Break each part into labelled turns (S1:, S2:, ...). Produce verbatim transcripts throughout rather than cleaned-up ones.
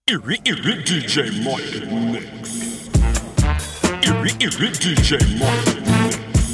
S1: Eerie, eerie D J Mike Mix. Eerie, eerie D J Mike Mix.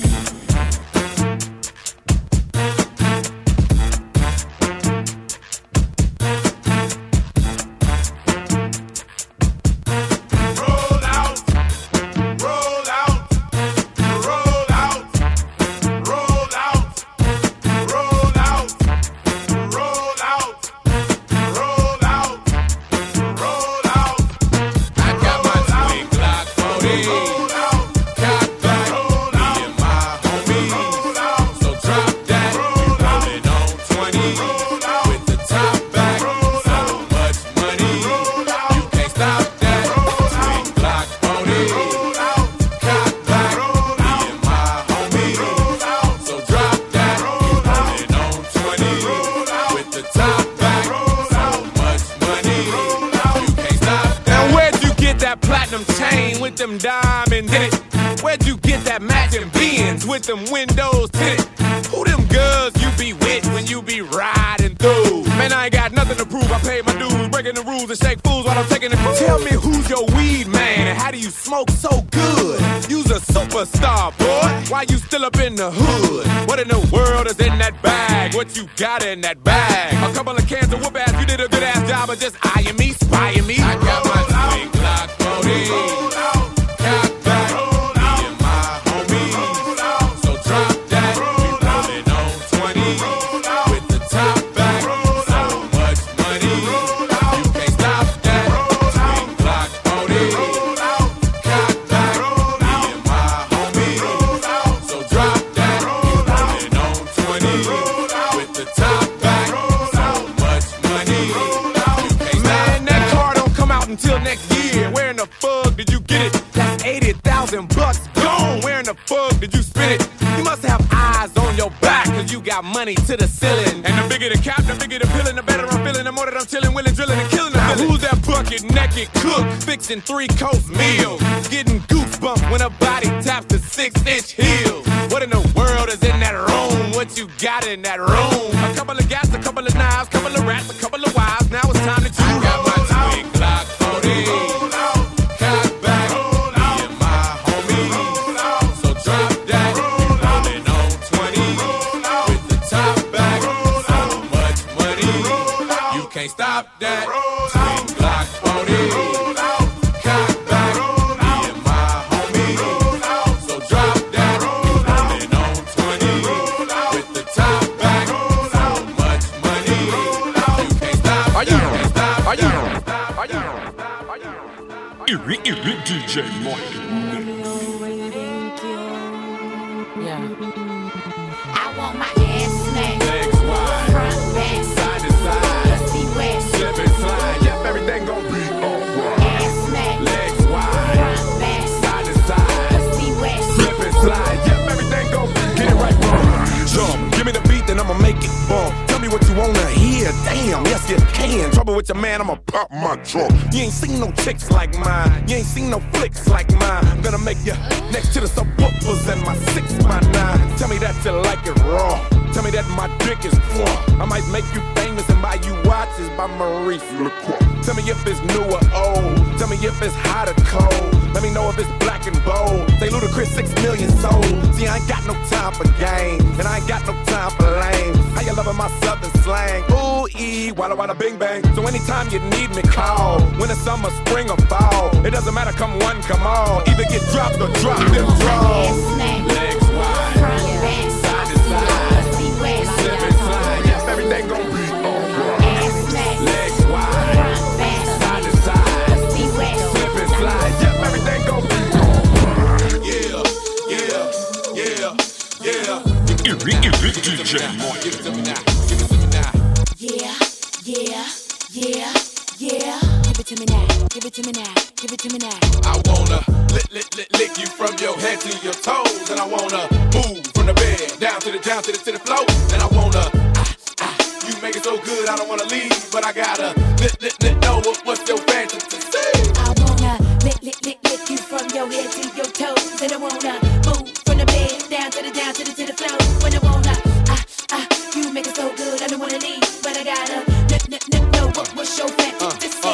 S2: Them diamonds in it. Where'd you get that matching Benz with them windows tinted? Who them girls you be with when you be riding through? Man, I ain't got nothing to prove. I paid my dues, breaking the rules and shake fools while I'm taking the cruise. Tell me who's your weed man and how do you smoke so good? You's a superstar, boy. Why you still up in the hood? What in the world is in that bag? What you got in that bag? A couple of cans of whoop ass. You did a good ass job of just eyeing me, spying me. I got my swing clock forty. Until next year, where in the fuck did you get it? That's eighty thousand bucks gone. Where in the fuck did you spend it? You must have eyes on your back, cause you got money to the ceiling. And the bigger the cap, the bigger the pillin', the better I'm feeling. The more that I'm chillin', willin', drillin', and killin' the villain. Who's that bucket naked cook, fixing three-course meals? Getting goosebumps when a body taps the six-inch heels. What in the world is in that room? What you got in that room? A couple of gas, a couple of knives, couple of rats, a couple of wives. Now it's time to choose. I got my twin clock. Roll out, cock back, roll out, me and my homies. Roll out, so drop that. Roll out, rolling on twenty. Roll out, with the top back. Roll so out, much money. Roll out, you can't stop that. Roll out, Glock forty. Roll out, cock back. Roll out, me and my homies. Roll out, so drop that. Roll out, rolling on twenty. Roll out, with the top back. Roll so much money. Roll out, you can't stop. Are you? Can't stop. Are you? Are you?
S1: Eerie, eerie D J Mike Mix.
S3: Yeah. I want my ass smacked.
S2: Legs wide.
S3: Front, back.
S2: Side to side.
S3: Pussy wet.
S2: Slip and slide. Yep, everything gon' be alright.
S3: Ass smacked.
S2: Legs wide.
S3: Front, back.
S2: Side to side.
S3: Pussy wet.
S2: Slip and slide. Yep, everything gon' be. Get it right, bro. Jump. Give me the beat, then I'ma make it bump. Tell me what you wanna hear. Damn, yes you can. Trouble with your man, I'ma pop my trunk. You ain't seen no chicks like mine. You ain't seen no flicks like mine. I'm gonna make you next to the subwoofers and my six by nine. Tell me that you like it raw. Tell me that my dick is raw. I might make you famous and buy you watches by Maurice Lacroix. Tell me if it's new or old. Tell me if it's hot or cold. Let me know if it's black and bold. Say Ludacris six million sold. See, I ain't got no time for games, and I ain't got no time for lame. How you loving my southern slang? Ooh, ee, walla walla bing bang. So anytime you need me, call. Winter, summer, spring, or fall. It doesn't matter, come one, come all. Either get dropped or drop them draws. Legs wide.
S3: Front, back.
S2: Side to side.
S3: Pussy wet.
S2: Slip and slide. Yep, everything gon' be alright.
S3: Ass smacked.
S2: Legs wide.
S3: Front, back.
S2: Side to side.
S3: Pussy wet.
S2: Slip and slide. Yep, everything gon' be alright. Yeah, yeah, yeah, yeah.
S1: Eerie, eerie D J Mike.
S2: Give it to me now. Give it to me now.
S3: Yeah, yeah, yeah, yeah. Give it to me now. Give it to me now. Give it to me now.
S2: I wanna lick, lick, lick, lick you from your head to your toes, and I wanna move from the bed down to the down to the to the floor, and I wanna ah, ah, you make it so good I don't wanna leave, but I gotta lick, lick, lick, know what, what's your fantasy?
S3: I wanna lick, lick, lick, lick you from your head to your toes, and I wanna move from the bed down to the down to the to the floor, when I wanna ah, ah, you make it so good I don't wanna leave, but I gotta lick, lick, lick, know what, what's your fantasy?
S2: Uh, uh, I wanna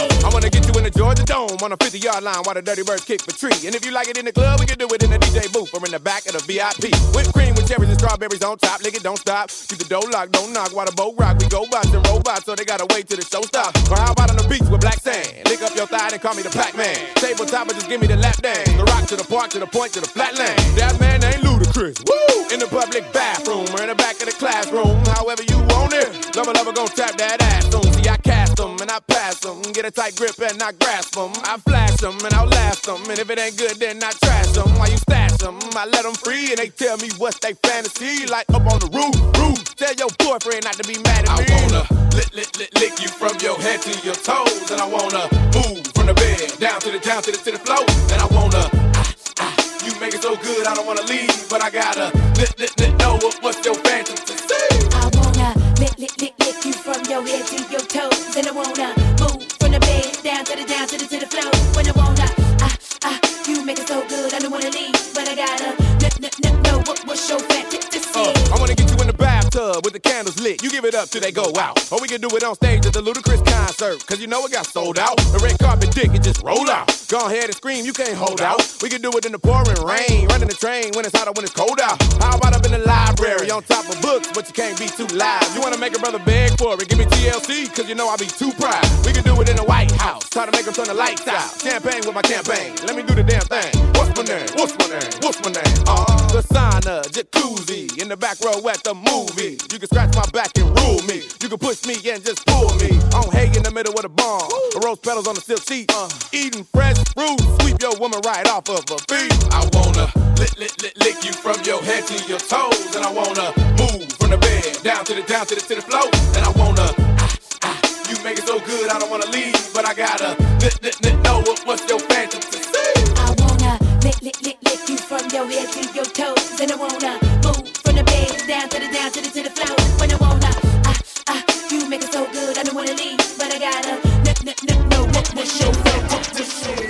S2: wanna get you in the Georgia Dome on a fifty-yard line while the Dirty Birds kick for tree. And if you like it in the club, we can do it in the D J booth or in the back of the V I P. Whipped cream with cherries and strawberries on top. Lick it, don't stop. Keep the door locked, don't knock while the boat rock. We go bots and robots, so they gotta wait till the show stops. Or how about on the beach with black sand? Lick up your thigh and call me the Pac-Man. Tabletop and just give me the lap dance. The rock to the park, to the point, to the flatland. That man ain't ludicrous. Woo! In the public bathroom or in the back of the classroom. However you want it. Lover, lover, gon' tap that ass soon. See, I cast them and I pass them. Get a tight grip and I grasp them. I flash them and I'll last them. And if it ain't good, then I trash them. While you stash them, I let them free. And they tell me what's they fantasy. Like up on the roof, roof. Tell your boyfriend not to be mad at me. I wanna lick, lick, lick, lick you from your head to your toes. And I wanna move from the bed down to the, down to the, to the floor. And I wanna, ah, ah, you make it so good I don't wanna leave. But I gotta lick, lick, lick, know what, what's your fantasy.
S3: I wanna lick, lick, lick, lick you from your head to your toes. And I wanna move from the bed down to the, down to the, to the floor. When I wanna, ah, ah, you make it so good I don't wanna leave. But I gotta lick, lick, lick, know what, what's your fantasy.
S2: Uh, I wanna get you in the bathtub with the candles lit. You give it up till they go out. Or we can do it on stage at the Ludacris concert. Cause you know it got sold out. The red carpet dick, it just roll out. Go ahead and scream, you can't hold out. We can do it in the pouring rain. Running the train when it's hot or when it's cold out. How about up in the library on top of books, but you can't be too loud. You wanna make a brother beg for it, give me T L C, cause you know I be too proud. We can do it in the White House. Try to make them turn the lights out. Champagne with my campaign. Let me do the damn thing. What's my name? What's my name? What's my name? Uh, the sauna, jacuzzi. In the back row at the movie. You can scratch my back and rule me. You can push me and just pull me. On hay in the middle of the barn. The rose petals on the silk sheet. Uh, eating fresh fruit. Sweep your woman right off of her feet. I wanna lick, lick, lick, lick you from your head to your toes. And I wanna move from the bed down to the, down to the, to the floor. And I wanna, ah, ah, you make it so good I don't wanna leave. But I gotta lick, lick, lick, know what, what's your fantasy.
S3: I wanna lick, lick, lick, lick you from your head to your toes. And I wanna move from the bed down to the, down to the, to the floor. When I wanna, ah, ah, you make it so good I don't wanna leave. But I gotta lick, lick, lick, know what, what's your fantasy.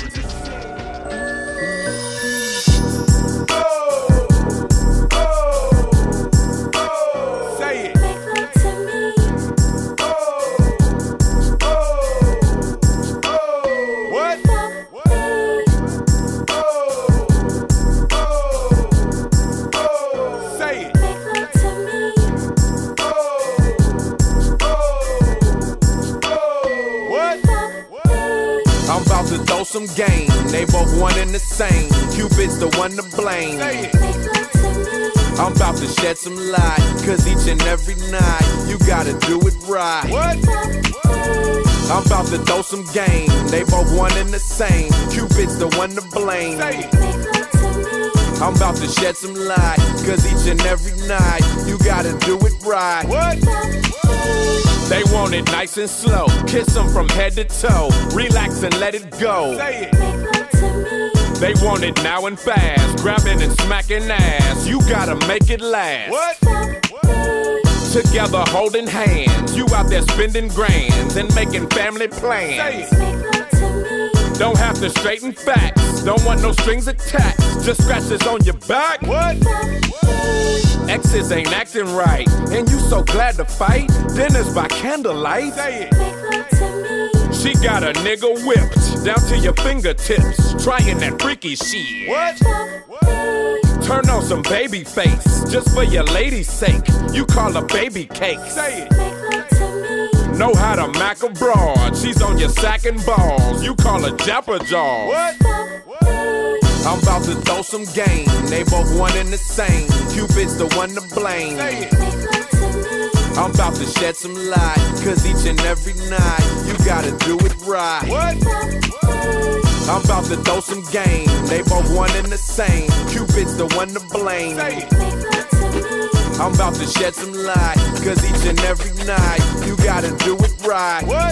S3: Some game, they both one and the same. Cupid's the one to blame. I'm about to shed some light, cause each and every night you gotta do it right. What? I'm about to throw some game, they both one and the same. Cupid's the one to blame. I'm about to shed some light, cause each and every night you gotta do it right. What? They want it nice and slow. Kiss them from head to toe. Relax and let it go. Say it. They want it now and fast. Grabbing and smacking ass. You gotta make it last. What? Together holding hands. You out there spending grands and making family plans. Say it. Don't have to straighten facts. Don't want no strings attached. Just scratches on your back. What? Exes ain't acting right, and you so glad to fight. Dinner's by candlelight. Say it. She got a nigga whipped down to your fingertips, trying that freaky shit. What? Turn on some baby face, just for your lady's sake. You call her baby cake. Say it. Know how to mack a broad. She's on your sack and balls. You call her Japper Jaw. What? I'm about to throw some game. They both one and the same. Cupid's the one to blame. I'm about to shed some light, cause each and every night you gotta do it right. What? I'm about to throw some game. They both one and the same. Cupid's the one to blame. I'm about to shed some light, cause each and every night you gotta do it right. What?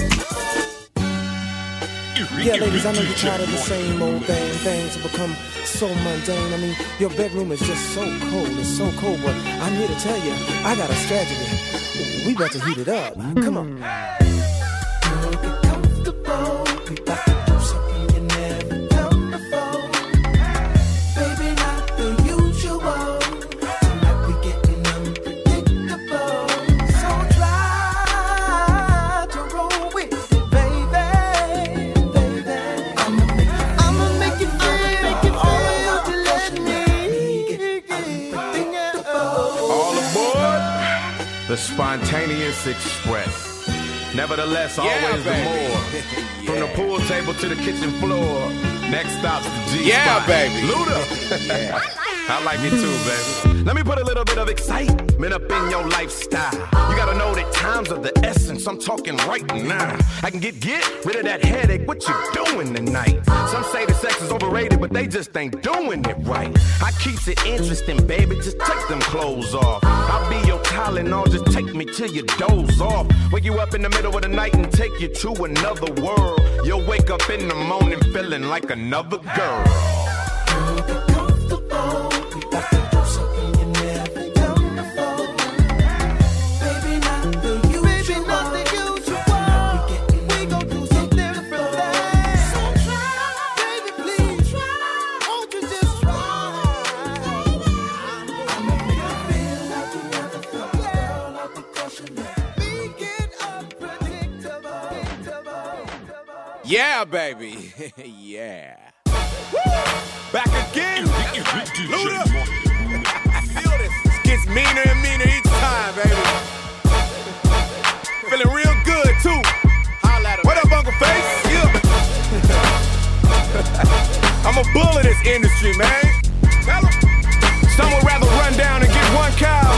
S4: Yeah, ladies, I know you're tired of the same old thing. Things have become so mundane. I mean, your bedroom is just so cold. It's so cold, but I'm here to tell you, I got a strategy. We about to heat it up. Come on. Girl, get comfortable. We about to do something you never done before. Baby, not the usual. Tonight we getting unpredictable. So try to roll with it, baby.
S3: the spontaneous express. Nevertheless,
S2: yeah,
S3: always
S2: baby.
S3: the more.
S2: Yeah.
S3: From the pool table to the kitchen floor. Next stop's the G-spot.
S2: Yeah, baby.
S3: Luda.
S2: Yeah.
S3: I like it too, baby. Let me put a little bit of excitement up in your lifestyle. You gotta know that times are the essence. I'm talking right now. I can get get rid of that headache. What you doing tonight? Some say the sex is overrated, but they just ain't doing it right. I keeps it interesting, baby. Just take them clothes off. I'll be your Tylenol. Just take me till you doze off. Wake you up in the middle of the night and take you to another world. You'll wake up in the morning feeling like another girl.
S2: Yeah, baby. Yeah. Woo! Back again. Luda. Feel this. This gets meaner and meaner each time, baby. Feeling real good, too. Holla at him. What up, Uncle Face? Yeah. I'm a bull of this industry, man. Tell him. Some would rather run down and get one cow.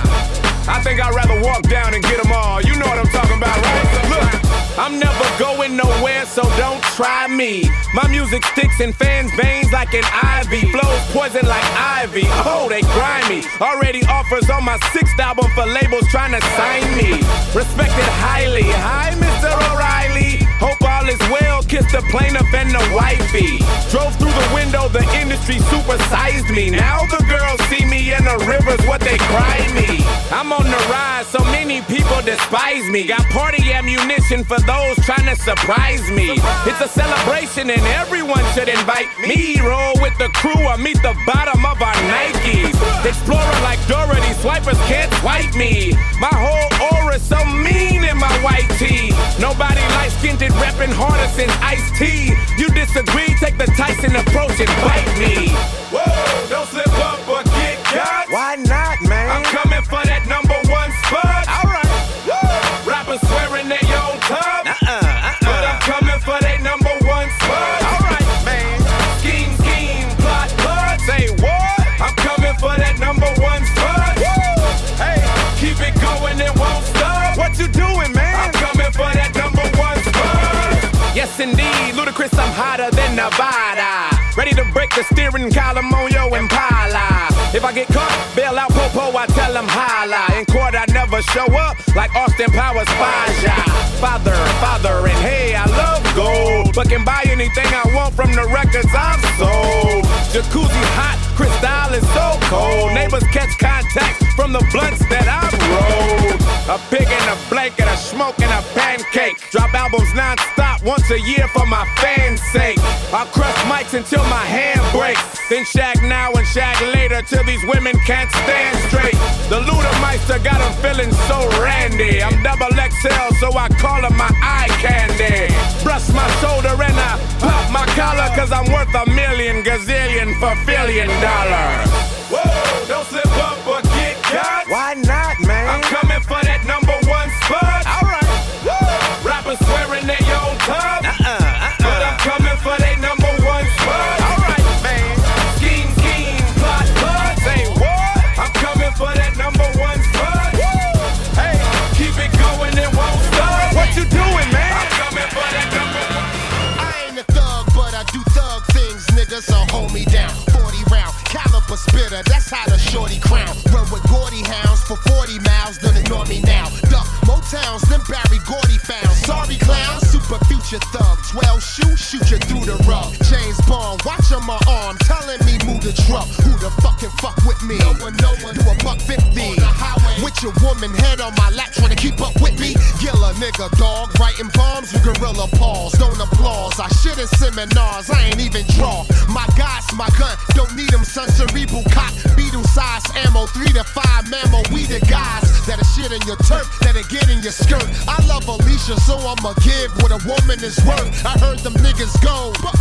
S2: Nah. I think I'd rather walk down and get them all. You know what I'm talking about, right? Look. I'm never going nowhere, so don't try me. My music sticks in fans' veins like an ivy. Flows poison like ivy. Oh, they grimy. Already offers on my sixth album for labels trying to sign me. Respected highly. Hi, Mister O'Reilly. Hope all is well. Kiss the plaintiff and the wifey. Drove through the window, the industry supersized me. Now the girls see me in the rivers, what they cry me. I'm on the rise, so many people despise me. Got party ammunition for those trying to surprise me. It's a celebration and everyone should invite me. Roll with the crew or meet the bottom of our Nikes. Explorer like Dorothy, swipers can't swipe me. My whole aura's so mean in my white tee. Nobody light-skinned reppin' harder since Ice-T. You disagree, take the Tyson approach and bite me. Whoa, don't slip up or get got. Why not, man? I'm coming for that number one spot. All right. Woo. Rappers swearing they own top. Uh-uh, uh-uh. But I'm coming for that number one spot. All right, man. Scheme, scheme, plot, plot. Say what? I'm coming for that number one spot. Woo. Hey, keep it going, it won't stop. What you doing, man? I'm coming for that number one spot. Yes, indeed, Ludacris, I'm hotter than Nevada. Ready to break the steering column on your Impala. If I get caught, bail out Popo, I tell him holla. In court, I never show up like Austin Powers Faja. Father, father, and hey, I love gold, but can buy anything I want from the records I've sold. Jacuzzi hot, Cristal is so cold. Neighbors catch contact from the blunts that I've rolled. A pig in a blanket, a smoke and a pancake. Drop albums non-stop once a year for my fans' sake. I'll crush mics until my hand breaks. Then shag now and shag later till these women can't stand straight. The Ludameister got them feeling so randy. I'm double X L, so I call them my eye candy. Brush my shoulder and I pop my collar, cause I'm worth a million gazillion for billion dollars. Whoa, don't slip up or get caught. Why not, man? I'm coming for that number one spot. All right. Woo. Rappers swearing they own top. Uh-uh, uh-uh. But I'm coming for that number one spot. All right, man. Scheme, scheme, plot, plot. Say what? I'm coming for that number one spot. Woo. Hey, keep it going, it won't stop. What you doing, man? I'm coming for that number one.
S5: I ain't a thug, but I do thug things, nigga, so hold me down. forty round, caliber spitter, that's how the shorty crown. Run with Gordy hounds for forty miles, don't ignore me now. Duck Motowns, then Barry Gordy found. Sorry clown, super future thug. twelve shoe, shoot you through the rug. James Bond, watch on my arm, telling me move the truck. Who the fucking fuck with me? No one, no one. Do a buck fifty. With your woman head on my lap, trying to keep up with me. Gill a nigga, dog, writing bombs with gorilla paws. Don't applause, I shit in seminars, I ain't even draw. My guys, my gun, don't need them, son. Cerebral cock, beetle size ammo, three to five mammo. We the guys that'll shit in your turf, that'll get in your skirt. I love Alicia, so I'ma give what a woman is worth. I heard them niggas go, but, but, but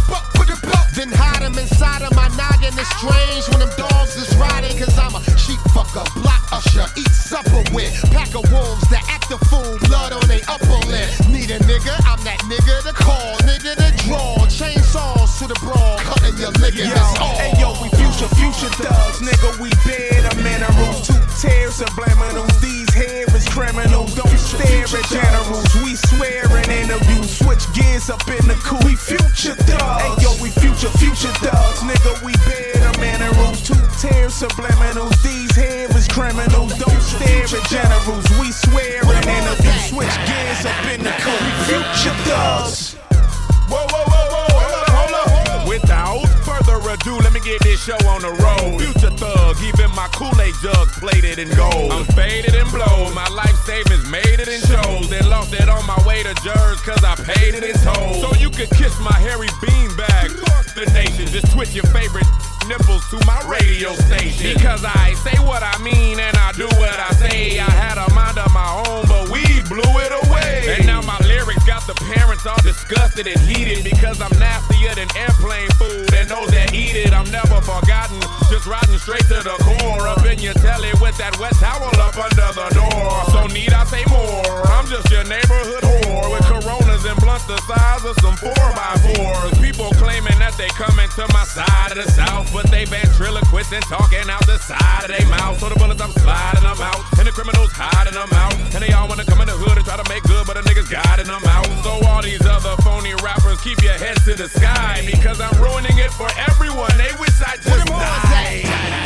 S5: Then hide them inside of my noggin. It's strange when them dogs is riding. Cause I'm a sheep fucker, block usher, eat supper with. Pack of wolves that act the fool, blood on they upper lip. Need a nigga, I'm that nigga to call, nigga to draw. Chainsaws to the brawl, cutting your ligaments off.
S3: Hey yo, we future, future thugs, nigga, we bid a minerals. Two tears subliminals, these here is criminals. Don't stare at generals, we swear in interviews. Switch gears up in the coupe, we future thugs. Hey yo, we future, future thugs, nigga, we bid a minerals. Two tears subliminals, these here is criminals. Don't stare at generals, we swear in interviews. Switch gears up in the coupe, we future thugs. Whoa, whoa, whoa, whoa, hold up, hold up. Without further ado, let me get this show on the road. Future thug, even my Kool-Aid jug plated in gold. I'm faded and blow, my life savings made it in shows. Then lost it on my way to Jersey, cause I paid it in tolls. So you could kiss my hairy beanbag. Fuck the nation, just twist your favorite nipples to my radio station. Because I say what I mean and I do what I say. I had a mind of my own, but we blew it away. And now my lyrics got the parents all disgusted and heated. Because I'm nastier than airplane food, and those that eat it, I'm never forgotten. Just riding straight to the core. Up in your telly with that wet towel up under the door. So need I say more? I'm just your neighborhood whore with Coronas and blunts the size of some four by fours. People claiming that they coming to my side of the South, but they ventriloquist and talking out the side of their mouth. So the bullets, I'm sliding them out, and the criminals hiding them out. And they all wanna come in the hood and try to make good, but the niggas guiding them out. So all these other phony rappers, keep your heads to the sky, because I'm ruining it for everyone. They wish I just died.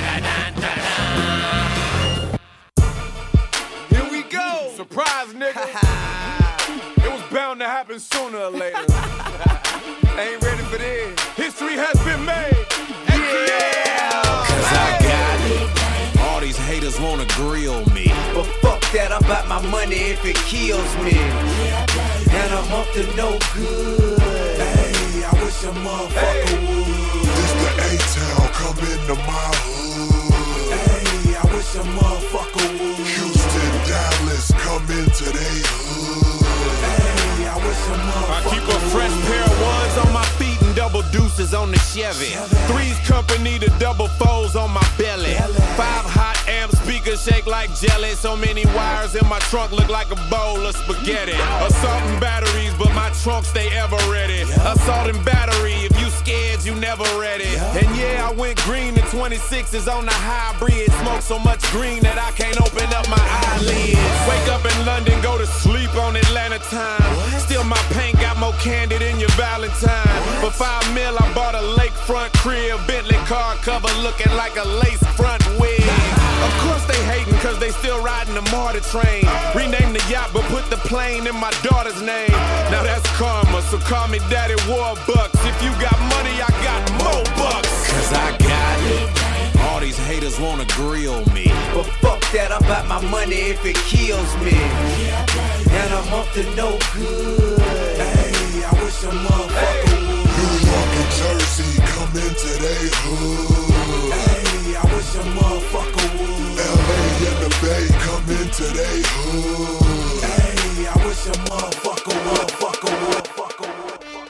S3: Here we go. Surprise, nigga. It was bound to happen sooner or later. Ain't ready for this. History has been made. Yeah. Cause I got it. All these haters wanna grill me, but fuck that, I'm about my money if it kills me. And I'm up to no good. Hey, I wish a motherfucker hey. would.
S1: This the A-Town, come into my hood.
S3: Hey, I wish a motherfucker would.
S1: Houston, Dallas, come into they hood.
S3: Hey, I wish a motherfucker I keep a fresh would. Pair of ones on my feet and double deuces on the Chevy. Three's company to double foes on my belly. Five hot amp speakers shake like jelly. So many wires in my trunk look like a bowl of spaghetti. Assault and batteries, but my trunk stay ever ready. Assault and battery, if you scared, you never ready. And yeah, I went green in twenty-sixes on the hybrid. Smoke so much green that I can't open up my eyelids. Wake up in London, go to sleep on Atlanta time. Still my paint got more candy than your Valentine. For five mil, I bought a lakefront crib. Bentley car cover looking like a lace front wig. Of course they hating cause they still riding the MARTA train. Rename the yacht but put the plane in my daughter's name. Now that's karma, so call me Daddy Warbucks. If you got money, I got more bucks. Cause I got it. All these haters wanna grill me, but fuck that, I'm about my money if it kills me. And I'm up to no good. Hey, I wish a motherfucker would.
S1: New York and Jersey, come into they hood.
S3: Hey, I wish a motherfucker would.
S1: L A and the Bay, come into they hood.
S3: Hey, I wish a motherfucker would, fucker would, fucker would.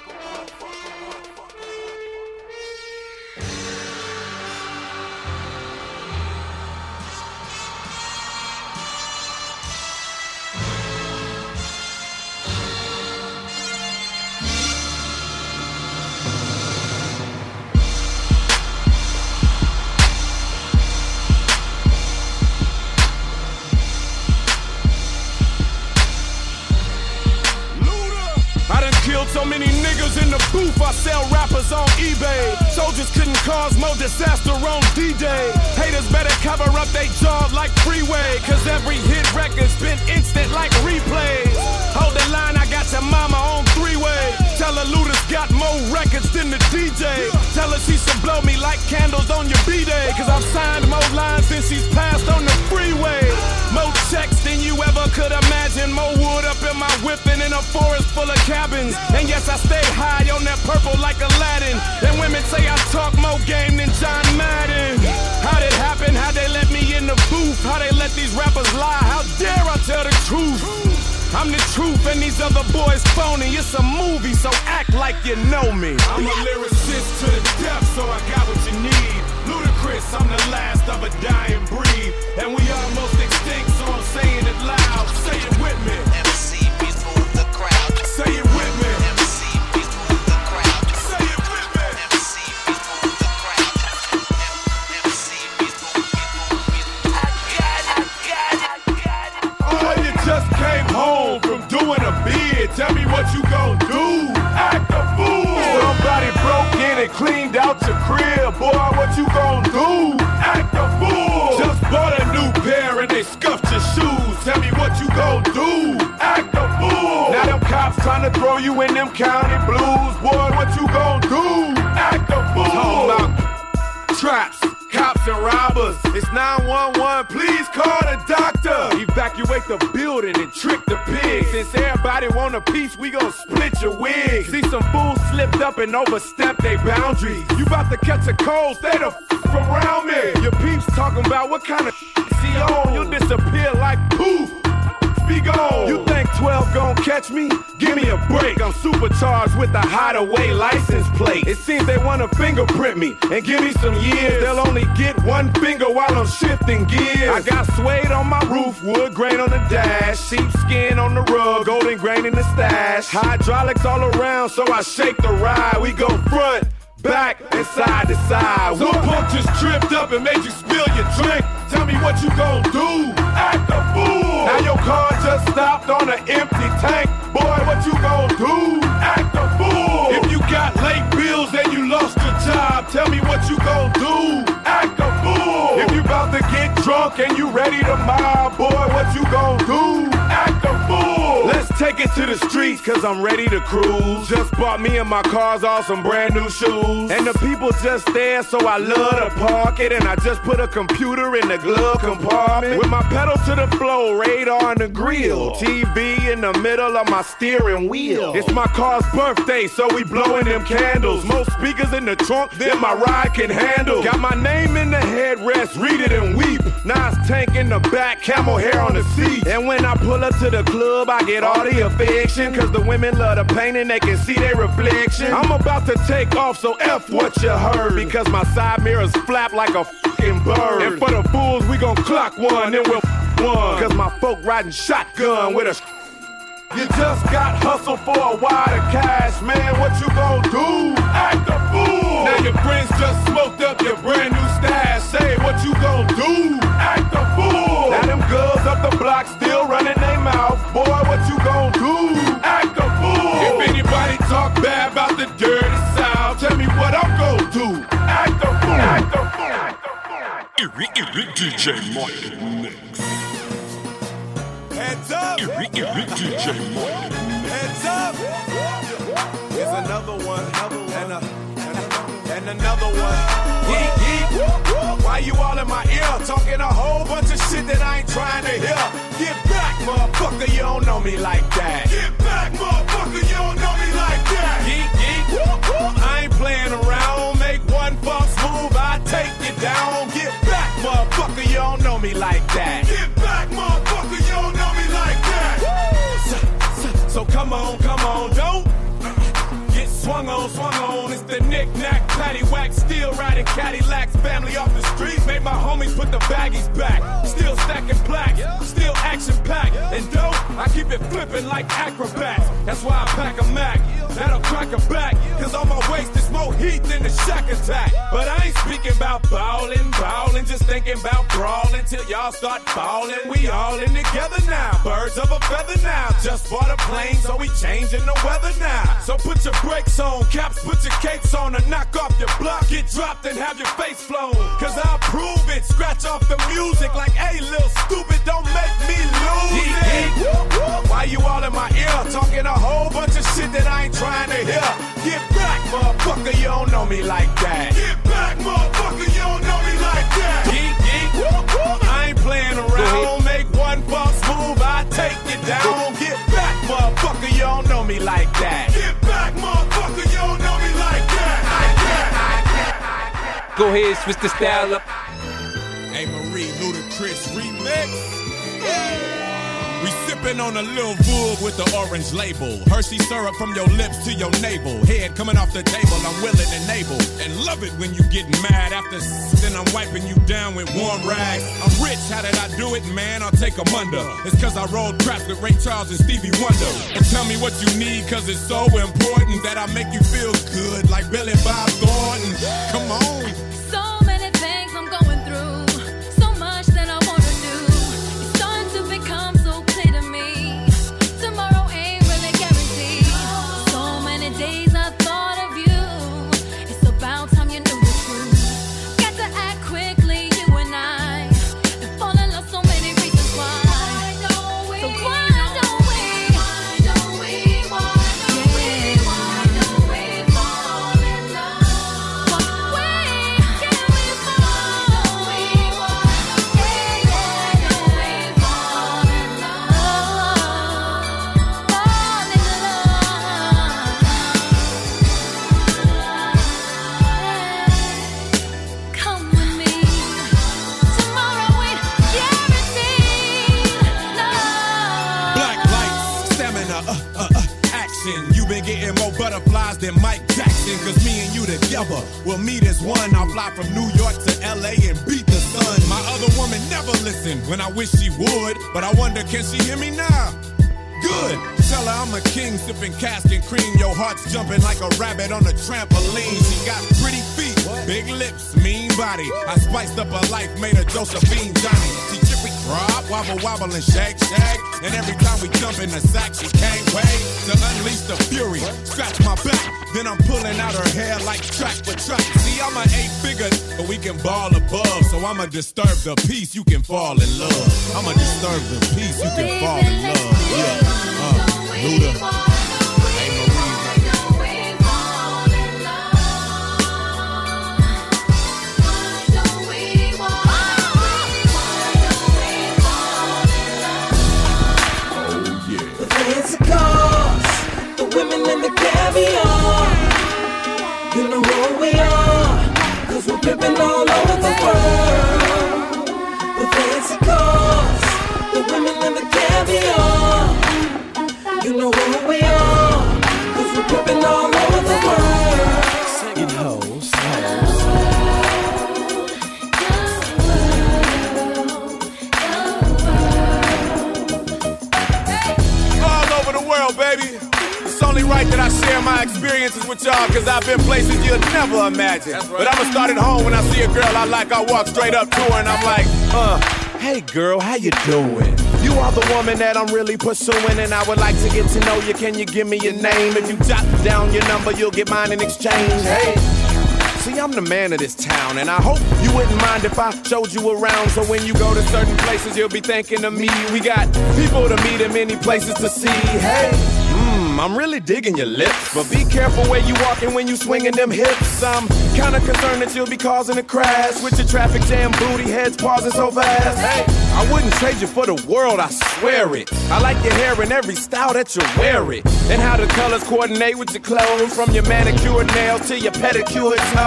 S3: So many niggas in the booth, I sell rappers on eBay. Soldiers couldn't cause more disaster on D-Day. Haters better cover up they jaw like Freeway, cause every hit record's been instant like replays. Hold the line, I got your mama on three-way. Tell her Luda's got more records than the D J. Tell her she should blow me like candles on your B-Day, cause I've signed more lines than she's passed on the freeway. More checks than you ever could imagine. More wood up in my whip and in a forest full of cabins. And yes, I stay high on that purple like Aladdin. And women say I talk more game than John Madden. How'd it happen? How'd they let me in the booth? How they let these rappers lie? How dare I tell the truth? I'm the truth and these other boys phony. It's a movie, so act like like you know me.
S2: I'm a lyricist to the depth, so I got what you need. Ludacris, I'm the last of a dying breed. And we almost extinct, so I'm saying it loud. Say it with me.
S6: M C B's move the crowd.
S2: Say it with me.
S6: M C B's move the crowd.
S2: Say it with me.
S6: M C B's move the crowd. M C B's move, move, move. I got it, I got it, I got it.
S2: Oh, you just came home from doing a bid. Tell me what you gon' do. Act a fool. Somebody broke in and cleaned out your crib. Boy, what you gon' do? Act a fool. Just bought a new pair and they scuffed your shoes. Tell me what you gon' do. Act a fool. Now them cops tryna throw you in them county blues. Boy, what you gon' do? Act a fool. Talking about traps, cops and robbers. It's nine one one, please call the doctor. Evacuate the building and trick the pigs. Since everybody want a piece, we gon' split your wig. See some fools slipped up and overstepped their boundaries. You about to catch a cold, stay the f around me. Your peeps talking about what kind of she on. You'll disappear like poof. Be gone. You think twelve gon' catch me? Give me a break. I'm supercharged with a hideaway license plate. It seems they wanna fingerprint me and give me some years. They'll only get one finger while I'm shifting gears. I got suede on my roof, wood grain on the dash, sheepskin on the rug, golden grain in the stash. Hydraulics all around, so I shake the ride. We go front, back, and side to side. Some punk just tripped up and made you spill your drink. Tell me what you gon' do. Act a fool. Now your car just stopped on an empty tank. Boy, what you gon' do? Act a fool. If you got late bills and you lost your job, tell me what you gon' do. Act a fool. If you about to get drunk and you ready to mob, boy, what you gon' do? Act a fool. Let's take it to the streets, cause I'm ready to cruise. Just bought me and my cars all some brand new shoes. And the people just there, so I love to park it. And I just put a computer in the glove compartment. With my pedal to the floor, radar in the grill, T V in the middle of my steering wheel. It's my car's birthday, so we blowing them candles. Most speakers in the trunk than my ride can handle. Got my name in the headrest, read it and weep. Nice tank in the back, camel hair on the seat. And when I pull up to the club, I get all the affection, cause the women love the paint and they can see their reflection. I'm about to take off, so F what you heard, because my side mirrors flap like a fucking bird. And for the fools, we gon' clock one, then we'll f one, cause my folk riding shotgun with a. You just got hustled for a wad of cash, man, what you gon' do? Act a fool. Now your friends just smoked up your brand new stash. Say what you gon' do? Act a fool. Now them girls up the block still running their mouth. Boy, what you gon' do? Act a fool. If anybody talk bad about the dirty South, tell me what I'm gon' do. Act a fool. Act a fool. Act a fool.
S1: Eerie, eerie D J Mike Mix.
S2: Heads up.
S1: Eerie, eerie D J Mike.
S2: Heads up. Here's another one. And, a, and, a, and another one. Yeet, yeet. Why you all in my ear? Talking a whole bunch of shit that I ain't trying to hear. Get back, motherfucker, you don't know me like that. Get back, motherfucker, you don't know me like that. Yeet, yeet. I ain't playing around. Make one false move, I take you down. Get back, motherfucker, you don't know me like that. Get back, motherfucker, you don't know me like that. So, so, so come on, come on, don't get swung on, swung on. It's the knick-knack, paddywhack, still riding Cadillacs. Family off the streets, made my homies put the baggies back. Still stacking plaques, still action-packed. And dope, I keep it flipping like acrobats. That's why I pack a Mac, that'll crack a back. Cause on my waist is more heat than the Shack Attack. But I ain't speaking about ballin', ballin', just thinking about brawling till y'all start ballin'. We all in together now, birds of a feather now. Just bought a plane, so we changing the weather now. So put your brakes on, caps, put your capes on, and knock off your block. Get dropped and have your face flown. Cause I'll prove it, scratch off the music like, hey, little stupid, don't make me lose it. Why you all in my ear, talking a whole bunch of shit that I ain't trying to hear? Get back, motherfucker, you don't know me like that. Get back, motherfucker, you don't know me like that. Geek, geek, I ain't playing around. Make one false move, I take you down. Get back, motherfucker, you don't know me like that. Get back, motherfucker, you don't know me like that.
S7: Go ahead, switch the style up.
S2: A. Marie Ludacris remix. Reciprocate. Sipping on a little Vogue with the orange label. Hershey syrup from your lips to your navel. Head coming off the table, I'm willing and able. And love it when you get mad after s- then I'm wiping you down with warm rags. I'm rich, how did I do it, man? I'll take 'em under. It's cause I rolled craps with Ray Charles and Stevie Wonder. And tell me what you need, cause it's so important that I make you feel good like Billy Bob Thornton. Come on.
S8: So many things I'm going through. So much that I wanna do. It's starting to become so clear to me. Tomorrow ain't really guaranteed. So many days I thought of you. It's about time you knew the truth. Got to act quickly, you and I. And fall in love so many reasons why. So why don't we? Why don't we? Why don't we? Why don't we fall in love? Why can't we fall? We want, yeah, yeah, don't we fall in love? Fall in love. Come with me. Tomorrow ain't guaranteed. No.
S2: Black lights, stamina, uh, uh, uh, action. You been getting more butterflies than Mike Jackson. Cause me and you together will meet as one. I'll fly from New York to L A and beat the sun. My other woman never listened when I wish she would. But I wonder, can she hear me now? Good. Tell her I'm a king sipping cask and cream. Your heart's jumping like a rabbit on a trampoline. She got pretty feet, big lips, mean body. I spiced up her life, made her Josephine Johnny. She chippy, drop, wobble, wobble, and shake, shake. And every time we jump in the sack, she can't wait to unleash the fury. Scratch my back, then I'm pulling out her hair like track for track. See, I'm an eight figure, but we can ball above. So I'ma disturb the peace, you can fall in love. I'ma disturb the peace, you can fall in love. Yeah, uh, Luda. Ain't no reason.
S4: The fancy cars, the women and the caviar. You know who we are, cause we're pimping all over the world. The fancy cars, the women and the caviar. You know who we are, cause we're pimping all over the world. Singing hoes, hoes.
S2: All over the world, baby. It's only right that I share my experiences with y'all, cause I've been places you'll never imagine. Right. But I'ma start at home. When I see a girl I like, I walk straight up to her and I'm like, uh, hey girl, how you doing? You are the woman that I'm really pursuing, and I would like to get to know you. Can you give me your name? If you jot down your number, you'll get mine in exchange. Hey. See, I'm the man of this town, and I hope you wouldn't mind if I showed you around. So when you go to certain places, you'll be thinking of me. We got people to meet and many places to see. Hey, mmm, I'm really digging your lips, but be careful where you walking when you swinging them hips. I'm kinda concerned that you'll be causing a crash with your traffic jam booty heads pausing so fast. Hey, I wouldn't trade you for the world, I swear it. I like your hair in every style that you wear it, and how the colors coordinate with your clothes, from your manicured nails to your pedicured toes.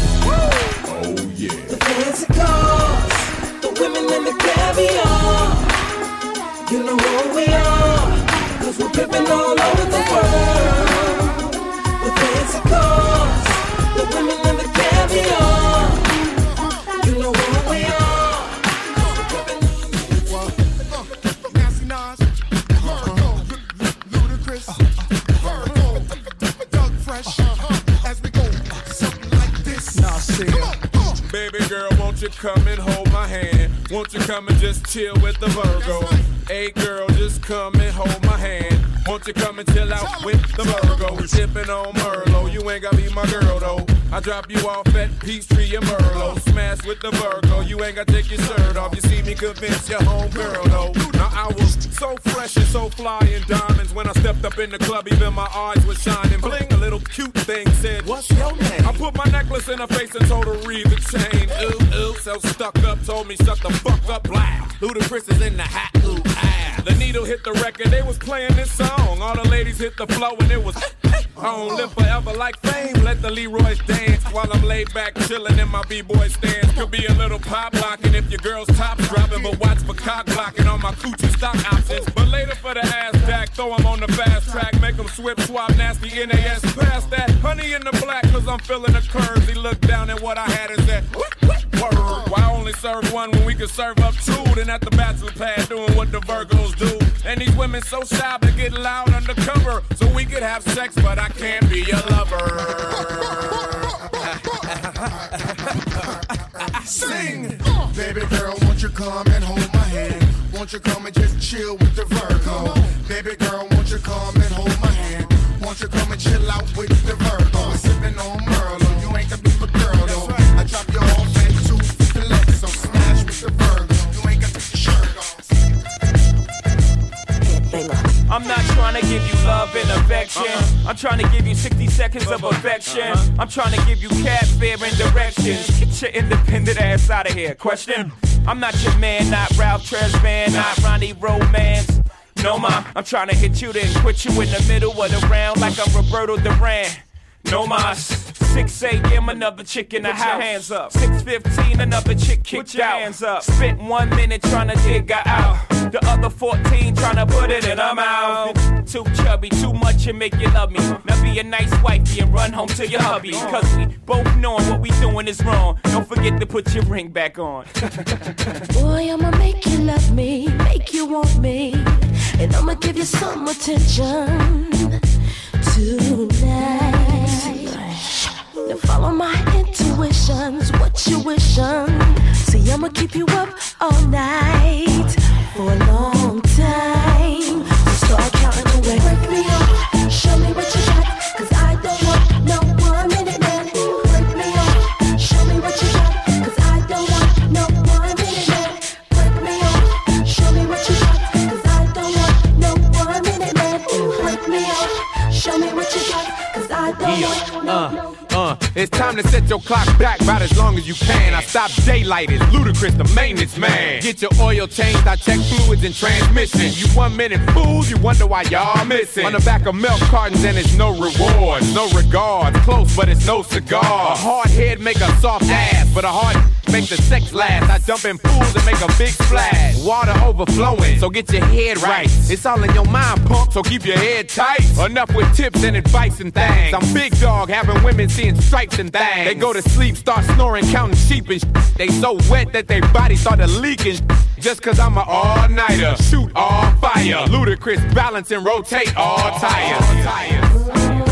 S2: Oh yeah.
S4: The fancy cars, the women and the caviar. You know who we are, cause we're pimping all over the world. The fancy cars, the women and the caviar. You know who we are, cause we're pimping all over the world.
S5: Nasty Nas, Virgo, Ludacris, Virgo, Doug Fresh, as we go, something like this.
S2: Baby girl, won't you come and hold my hand? Won't you come and just chill with the Virgo? Hey girl, just come and hold my hand. Won't you come and chill out with the Virgo? Sipping on Merlot, you ain't gotta be my girl though. I drop you off at Peachtree and Merlot. Smash with the Virgo, you ain't gotta take your shirt off. You see me convince your home girl though. Now I was so fresh and so fly in diamonds. When I stepped up in the club, even my eyes were shining. Bling, a little cute thing said, what's your name? I put my necklace in her face and told her read the chain. Ooh, ooh, so stuck up, told me shut the fuck up, blah. Ludacris is in the hat, ooh, ah. The needle hit the record, they was playing this song. All the ladies hit the flow and it was I don't live forever like fame. Let the Leroy's dance while I'm laid back chillin' in my B-boy stance. Could be a little pop locking if your girl's top dropping, but watch for cock blocking on my coochie stock options. But later for the ass jack, throw 'em on the fast track, make 'em swip swap nasty N A S. Past that, honey in the black, cause I'm feeling the curves. He looked down at what I had and said, word. Why only serve one when we could serve up two? Then at the bachelor pad doing what the Virgos do. And these women so shy but get loud undercover, so we could have sex, but I can't be your lover. Sing!
S5: Baby girl, won't you come and hold my hand? Won't you come and just chill with the Virgo? Baby girl, won't you come and hold my hand? Won't you come and chill out with the Virgo? Sipping on Merlot, you ain't the people girl though. I drop you off at two fifty left, so smash with the Virgo. You ain't got the shirt on.
S7: I'm not trying to give you love and affection. Uh-huh. I'm trying to give you sixty seconds of affection. Uh-huh. I'm trying to give you cab fare and directions. Get your independent ass out of here. Question? I'm not your man, not Ralph Tresvant, not Ronnie Romance. No, ma, I'm trying to hit you then quit you in the middle of the round like I'm Roberto Duran. No mas. six a.m. another chick in the house. Hands up. six fifteen another chick kicked out. Hands up. Spent one minute trying to dig her out. The other fourteen trying to put it in her mouth. Too chubby, too much and make you love me. Now be a nice wifey and run home to your hubby. Cause we both knowing what we doing is wrong. Don't forget to put your ring back on.
S9: Boy, I'ma make you love me, make you want me. And I'ma give you some attention tonight. Now follow my intuitions, what you wishin'. See, I'ma keep you up all night for a long time. So start counting away. Break me up, show me what you got, cause I don't want no one minute man. Break me up, show me what you got, cause I don't want no one minute man. Break me up, show me what you got, cause I don't want no one minute man. Break me up, show me what you got, cause I don't
S2: Yeah,
S9: want no,
S2: uh,
S9: no.
S2: Uh, it's time to set your clock back about as long as you can. I stop daylight, it's Ludacris, the maintenance man. Get your oil changed, I check fluids and transmission. You one minute fools, you wonder why y'all missing. On the back of milk cartons and it's no rewards, no regards. Close, but it's no cigar. A hard head make a soft ass, but a hard make the sex last. I jump in pools and make a big splash. Water overflowing, so get your head right. It's all in your mind, punk, so keep your head tight. Enough with tips and advice and things. I'm big dog, having women seeing stripes and things. They go to sleep, start snoring, counting sheep and sh- They so wet that their body started leaking. Just cause I'm an all-nighter, shoot all fire. Ludacris, balance and rotate all tires. All tires.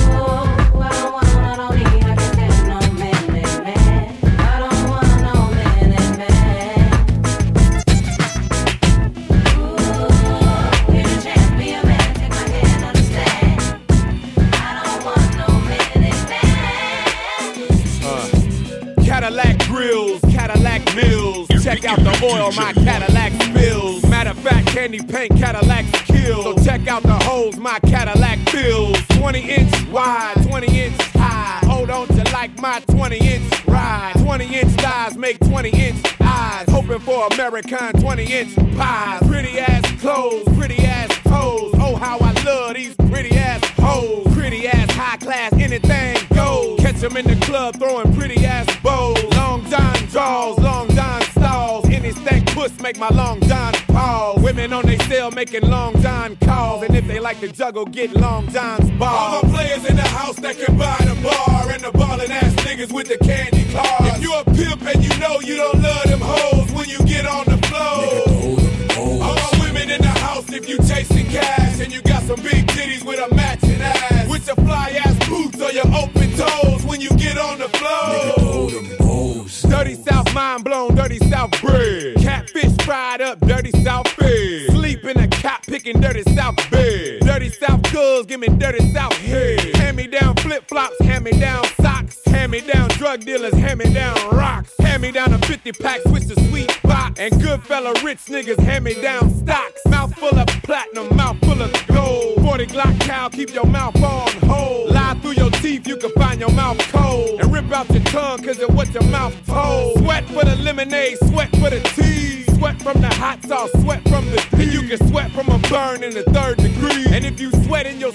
S2: Cadillac grills, Cadillac mills. Check out the oil my Cadillac spills. Matter of fact, candy paint Cadillac kills. So check out the holes my Cadillac fills. twenty inch wide, twenty inch high. Hold on to like my twenty inch ride. twenty inch thighs make twenty inch eyes. Hoping for American twenty inch pies. Pretty ass clothes, pretty ass toes. Oh, how I love these pretty ass hoes. Pretty ass high class, anything goes. Catch them in the club throwing pretty ass bows. Long John draws, Long John stalls. Any stank puss make my Long John pause. Women on they cell making Long John calls. And if they like to juggle, get Long John's balls. All the players in the house that can buy the bar. And the ballin' ass niggas with the candy cars. If you a pimp and you know you don't love them hoes when you get on the floor. All the women in the house if you chasing cash. And you got some big titties with a matching ass. With your fly ass boots or your open toes when you get on the floor. Dirty South mind blown, dirty South bread. Catfish fried up, dirty South fed. Sleep in a cop picking dirty South bed. Dirty South girls, give me dirty South head. Hand me down flip flops, hand me down socks. Hand me down drug dealers, hand me down rocks. Hand me down a fifty pack, switch the sweet box. And good fella rich niggas, hand me down stocks. Mouth full of platinum, mouth full of gold. forty Glock cow, keep your mouth on hold. Lie through your teeth, you can find your mouth cold. And rip out your tongue, cause of what your mouth told. Sweat for the lemonade, sweat for the tea. Sweat from the hot sauce, sweat from the tea. And you can sweat from a burn in the third degree. And if you sweat in your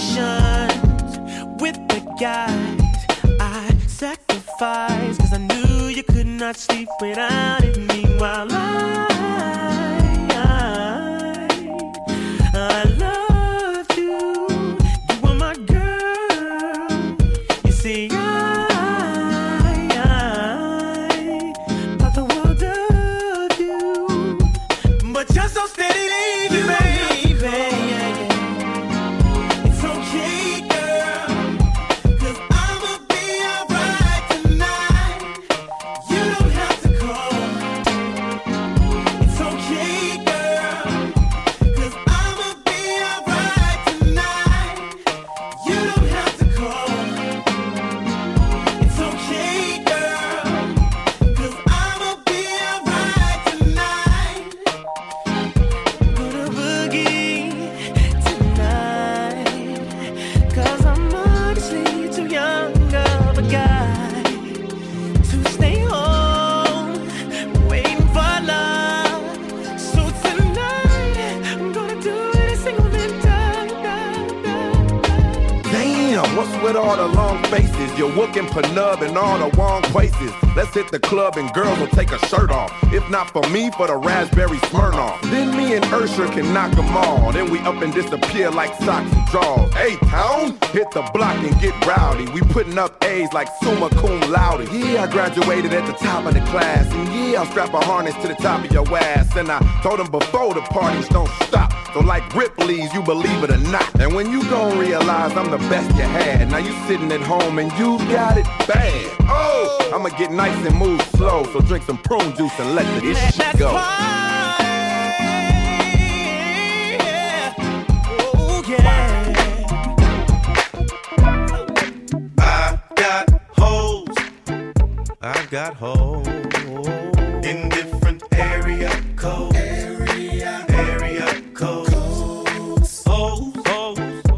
S10: emotions with the guys I sacrificed, cause I knew you could not sleep without it. Meanwhile I, I, I loved you. You were my girl. You see I, I thought the world of you, but you're so steady leaving, baby. It's okay, girl, cause I'ma be alright tonight. You don't have to call. It's okay, girl, cause I'ma be alright tonight. You don't have to call. It's okay, girl, cause I'ma be alright tonight. Gonna boogie tonight, cause I'm honestly too young of a guy to stay home waiting for love. So tonight I'm gonna do it a single man time.
S1: Damn, what's with all the long faces? You're wooking Panub in all the wrong places. Let's hit the club and girls will take a shirt off. If not for me, for the raspberry Smirnoff. Then me and Ursher can knock them all. Then we up and disappear like socks and drawers. Hey, town, hit the block and get rowdy. We putting up A's like summa cum laude. Yeah, I graduated at the top of the class. And yeah, I'll strap a harness to the top of your ass. And I told them before the parties don't stop. So like Ripley's, you believe it or not. And when you gon' realize I'm the best you had. Now you sitting at home and you got it bad. Oh, I'ma get nice and move slow. So drink some prune juice and let this shit go.
S10: Oh yeah.
S11: I've got hoes. I've got hoes in different area codes. Area, area codes. Hoes, hoes,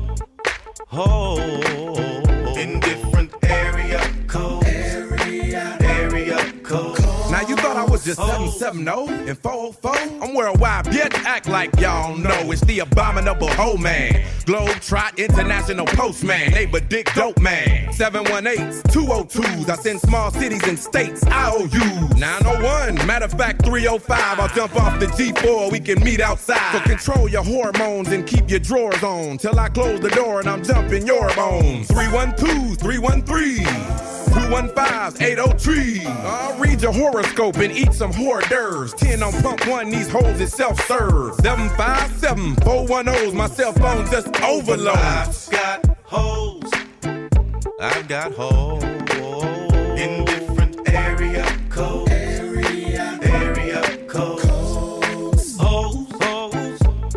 S11: hoes in different area codes. Area, area codes.
S3: Now you thought I was just seven seven oh and four oh four? I'm worldwide, bitch, act like y'all know. It's the abominable hoe man, Globe Trot International Postman, neighbor dick dope man. seven one eights, two oh twos, I send small cities and states I O U. nine oh one, matter of fact three oh five, I'll jump off the G four, we can meet outside. So control your hormones and keep your drawers on till I close the door and I'm jumping your bones. three one two, three one three, two one five, eight oh three. I'll read your horoscope and eat some hors d'oeuvres. ten on pump one, these hoes is self-serve. seven five seven, four one oh's, my cell phone just overloads.
S11: I've got hoes. I've got hoes in different area codes. Area, area codes. Hoes, hoes,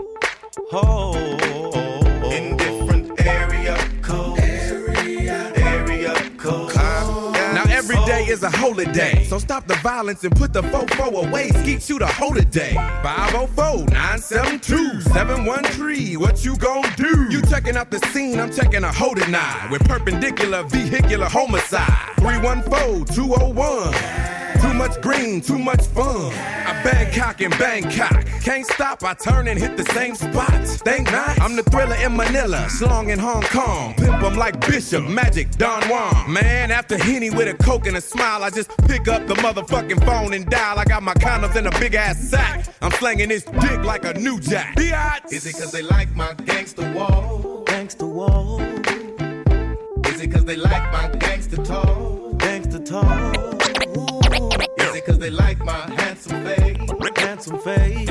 S11: hoes in different area codes. Area, area codes.
S3: Now every day is a holiday, so stop the violence and put the fofo away. Skeet shoot a hoe today. five oh four, nine seven two, seven one three, what you gon' do? You checking out the scene, I'm checking a hoe tonight with perpendicular vehicular homicide. three one four, two oh one, too much green, too much fun. I Bangkok and Bangkok, can't stop, I turn and hit the same spot. Think not, I'm the thriller in Manila, slong in Hong Kong. Pimp 'em like Bishop, Magic, Don Juan. Man, after Henny with a coke and a smile, I just pick up the motherfucking phone and dial. I got my condoms in a big ass sack, I'm slanging this dick like a new jack. Biatch.
S11: Is it cause they like my gangster wall?
S10: Gangsta wall.
S11: Is it cause they like my gangster talk?
S10: Gangsta talk.
S11: Is it cause they like my handsome face?
S10: Handsome face.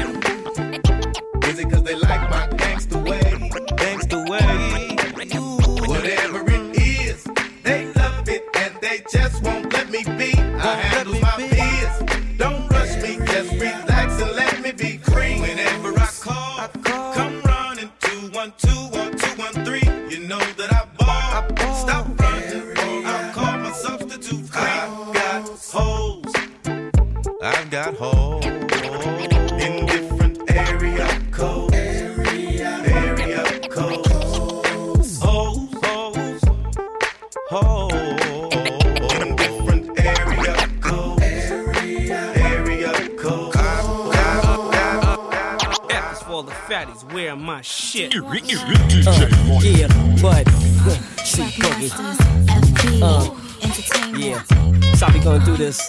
S11: Is it cause they like my gangster way?
S10: Gangsta way.
S11: Whatever it is, they love it and they just won't let me be. I handle my peers. Don't rush me, just relax and let me be free. Whenever I call,
S10: I call.
S11: come running two one two or two one three. You know that I ball.
S10: I ball.
S11: Stop running or I'll call my substitute free. I've got hoes. I've got hoes in different area codes. Area, area codes. Hoes, hoes, hoes in different area codes. Area, area codes.
S7: F is for the fatties.
S12: is where my shit.
S13: Uh, yeah, but see, Boogie. Uh, yeah, so we gonna do this.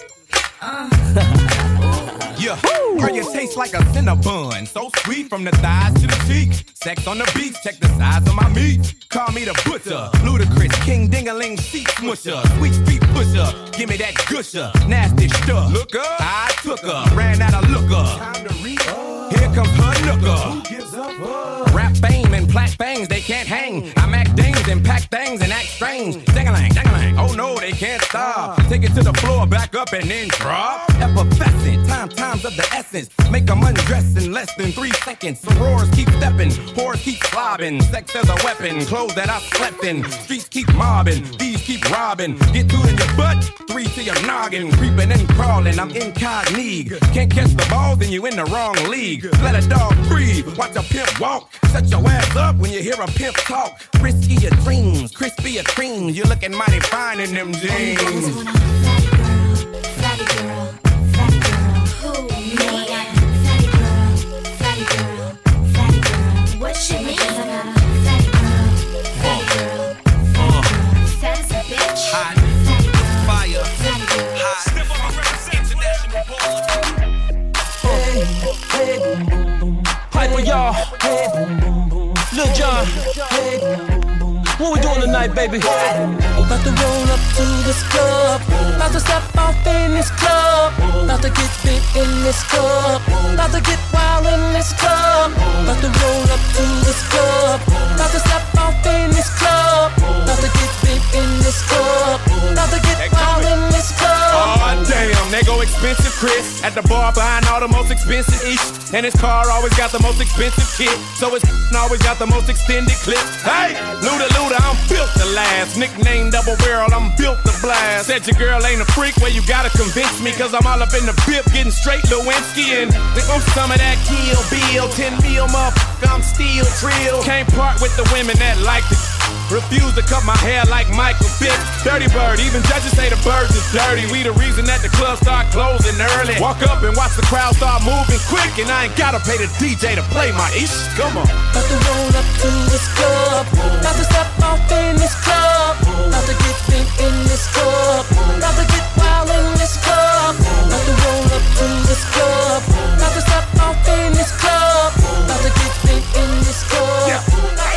S2: Yeah, girl, you taste like a Cinnabon. So sweet from the thighs to the cheek. Sex on the beach, check the size of my meat. Call me the butcher, Ludacris, King Ding-a-ling, sheet smusher. Sweet feet pusher, give me that gusher. Nasty stuff, look up, I took her. Ran out of looker. Time to re-up. Here comes her nooker. Who gives up? Rap fame and plat bangs, they can't hang. I mac dings and pack things and act strange. Dang-a-lang, dang-a-lang, oh no, they can't stop. Take it to the floor, back up and then drop. Effervescent, time, times of the essence. Make them undress in less than three seconds. Sorors keep stepping, whores keep slobbing. Sex as a weapon, clothes that I slept in. Streets keep mobbing, these keep robbing. Get two in your butt, three to your noggin. Creeping and crawling, I'm incognito. Can't catch the ball, then you in the wrong league. Let a dog breathe, watch a pimp walk. Shut your ass up when you hear a pimp talk. Risky your dreams, crispy your creams. You're looking mighty fine in them jeans.
S8: Fatty girl, fatty girl, who me? Fatty girl, fatty girl, fatty girl. What you mean? I got a fatty girl, fatty girl, fatty girl. Fat as a bitch.
S2: Hot,
S8: fatty girl,
S2: fire,
S8: fatty girl.
S2: hot. Step up and represent international ball.
S13: Hey, hey, boom, boom, boom. Piper, y'all. Hey, boom, boom, boom. Lil Jon. Hey, boom, boom, boom. What we doing tonight, baby? I'm about to roll up to this club. About to step off in this club. About to get big in this club. About to get wild in this club. About to roll up to this club. About to step off in this club. About to get big in this club. About to get wild in this club.
S2: Oh damn, they go expensive Chris at the bar buying all the most expensive eats. And his car always got the most expensive kit. So his always got the most extended clip. Hey, Luda Luda, I'm built to last. Nickname double barrel, I'm built to blast. Said your girl ain't a freak, well you gotta convince me. Cause I'm all up in the bip, getting straight Lewinsky. And on some of that Kill Bill, ten mil motherfucker, I'm still trill. Can't part with the women that like to refuse to cut my hair like Michael Vick. Dirty bird, even judges say the birds is dirty. We the reason that the club start closing early. Walk up and watch the crowd start moving quick. And I ain't gotta pay the D J to play my ish. Come on.
S13: About to roll up to this club. About to step off in this club. About to get big in this club. About to get wild in this club. About to roll up to this club. About to step off in this club. About to get big in this club.
S2: Yeah.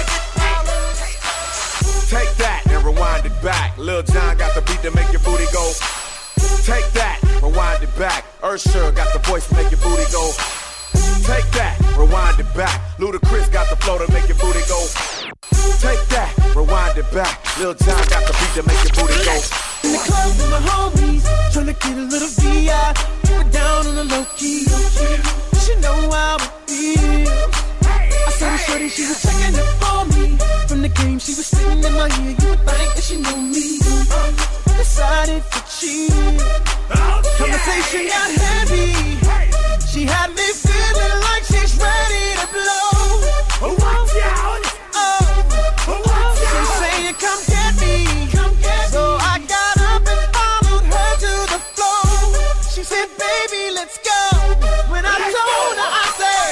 S2: Take that and rewind it back. Lil Jon got the beat to make your booty go. Take that, rewind it back. Ursher got the voice to make your booty go. Take that, rewind it back. Ludacris got the flow to make your booty go. Take that, rewind it back. Lil Jon got the beat to make your booty go.
S10: In the club with my homies, tryna get a little V I. We're down on the low key. She know how it feels. I saw her shorty, she was checking up for me. From the game, she was sitting in my ear. You would think that she knew me. Decided to cheat. Conversation got heavy. She had me feeling like she's ready to blow. Watch out! Oh, watch out! She's saying, come get me. Come get me. So I got up and followed her to the floor. She said, baby, let's go. When I told her, I said,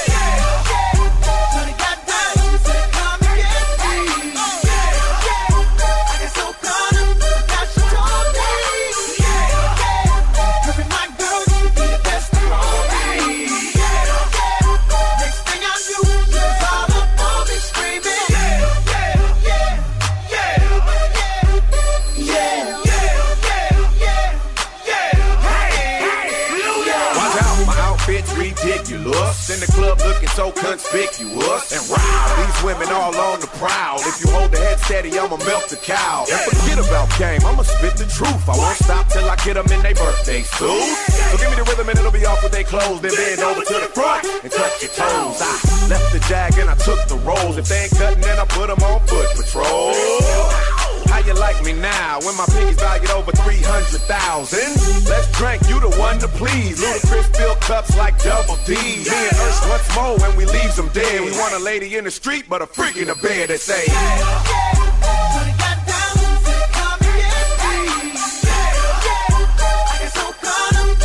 S2: in the club looking so conspicuous. And wow, these women all on the prowl. If you hold the head steady, I'ma melt the cow. And forget about game, I'ma spit the truth. I won't stop till I get them in their birthday suit. So give me the rhythm and it'll be off with they clothes. Then bend over to the front and touch your toes. I left the jag and I took the rolls. If they ain't cutting, then I put them on foot patrol. How you like me now when my pinkies valued over three hundred thousand? Let's drink, you the one to please. Ludacris fill cups like double D. Me and Ursh once more when we leave them dead. We want a lady in the street, but a freak in the bed that say,